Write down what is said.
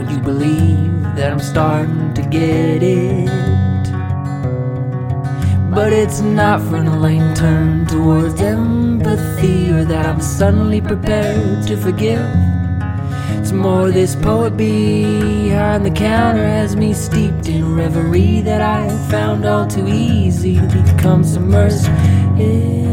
would you believe that I'm starting to get it? But it's not for an lane turn towards empathy, or that I'm suddenly prepared to forgive. It's more this poet behind the counter has me steeped in reverie that I found all too easy to become submersed in.